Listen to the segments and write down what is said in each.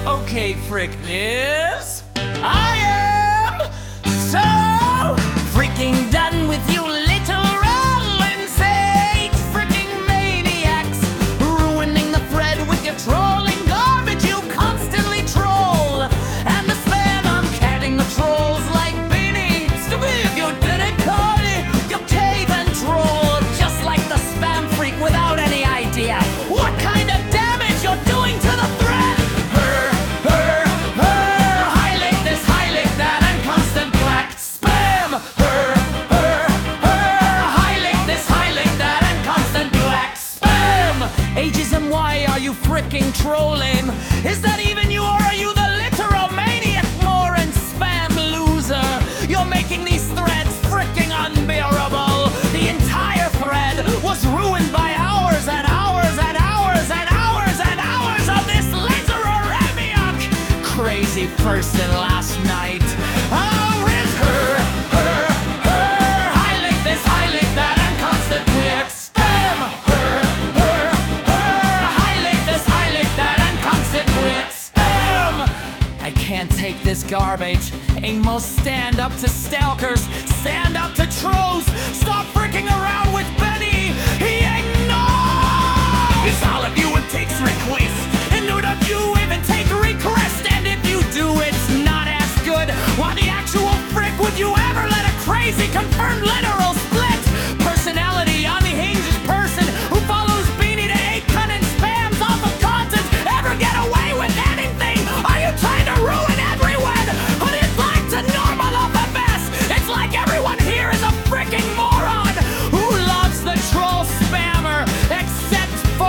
Okay, Frickness, I am so freaking done with you literal insane freaking maniacs, ruining the thread with your trolling garbage you constantly troll. And the spam, I'm catting the trolls like Beanie. Stupid if you didn't call it, you cave and troll, just like the spam freak without any idea what kind of damage you're doing to the thread. Ageism, why are you fricking trolling? Is that even you, or are you the literal maniac moron spam loser? You're making these threads fricking unbearable. The entire thread was ruined by hours and hours and hours and hours and hours of this literal amnioc. Crazy person last night. Oh, it's her. Highlight this, highlight that, and constant pics. I can't take this garbage. Amos, stand up to stalkers, stand up to trolls. Stop freaking around with Benny. He ain't no. It's all of you it takes request, and none of you even take request. And if you do, it's not as good. Why the actual frick would you ever let a crazy confirmed literal split personality unhinged person who follows Beanie to hate cunt and spams off of content ever get away with anything? Are you trying to ruin everyone? But it's like to normal off the best. It's like everyone here is a freaking moron who loves the troll spammer, except for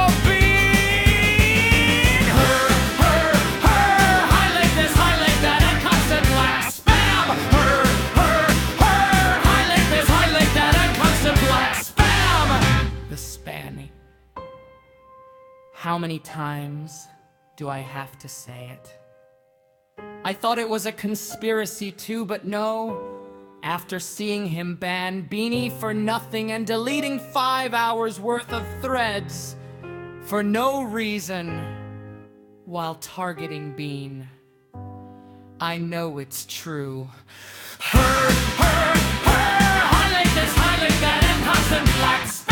Bean. Her, highlight this, highlight that, and constant black spam. Her, highlight this, highlight that, and constant black spam. The spammy. How many times do I have to say it? I thought it was a conspiracy too, but no. After seeing him ban Beanie for nothing and deleting 5 hours worth of threads for no reason while targeting Bean, I know it's true. Highlight this, highlight that, and constant black